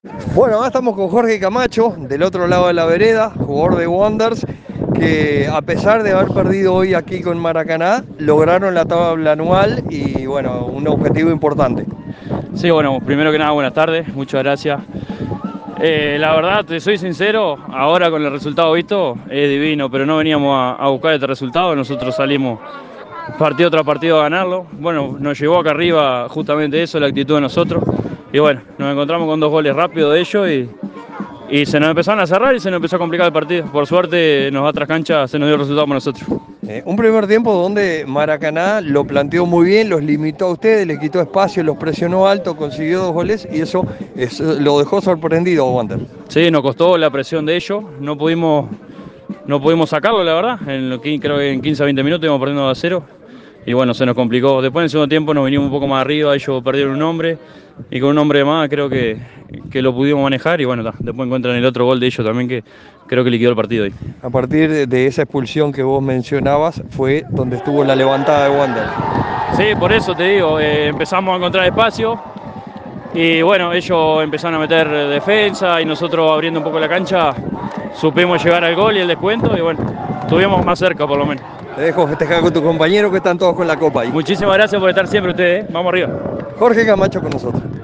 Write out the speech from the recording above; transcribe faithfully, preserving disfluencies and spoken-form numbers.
Bueno, acá estamos con Jorge Camacho, del otro lado de la vereda, jugador de Wanderers, que a pesar de haber perdido hoy aquí con Maracaná, lograron la tabla anual y bueno, un objetivo importante. Sí, bueno, primero que nada, buenas tardes, muchas gracias. Eh, la verdad, te soy sincero, ahora con el resultado visto, es divino, pero no veníamos a, a buscar este resultado, nosotros salimos partido tras partido a ganarlo. Bueno, nos llevó acá arriba justamente eso, la actitud de nosotros. Y bueno, nos encontramos con dos goles rápidos de ellos y, y se nos empezaron a cerrar y se nos empezó a complicar el partido. Por suerte, en las otras canchas se nos dio el resultado para nosotros. Eh, un primer tiempo donde Maracaná lo planteó muy bien, los limitó a ustedes, les quitó espacio, los presionó alto, consiguió dos goles y eso es, lo dejó sorprendido a Wanderers. Sí, nos costó la presión de ellos, no pudimos, no pudimos sacarlo, la verdad. En lo que, creo que en quince a veinte minutos íbamos perdiendo dos a cero. Y bueno, se nos complicó. Después en el segundo tiempo nos vinimos un poco más arriba, ellos perdieron un hombre y con un hombre más creo que, que lo pudimos manejar y bueno, ta, después encuentran el otro gol de ellos también que creo que liquidó el partido ahí. A partir de, de esa expulsión que vos mencionabas fue donde estuvo la levantada de Wanderers. Sí, por eso te digo, eh, empezamos a encontrar espacio y bueno, ellos empezaron a meter defensa y nosotros abriendo un poco la cancha supimos llegar al gol y el descuento y bueno, estuvimos más cerca por lo menos. Te dejo festejar con tu compañero que están todos con la copa ahí. Muchísimas gracias por estar siempre ustedes, ¿eh? Vamos arriba. Jorge Camacho con nosotros.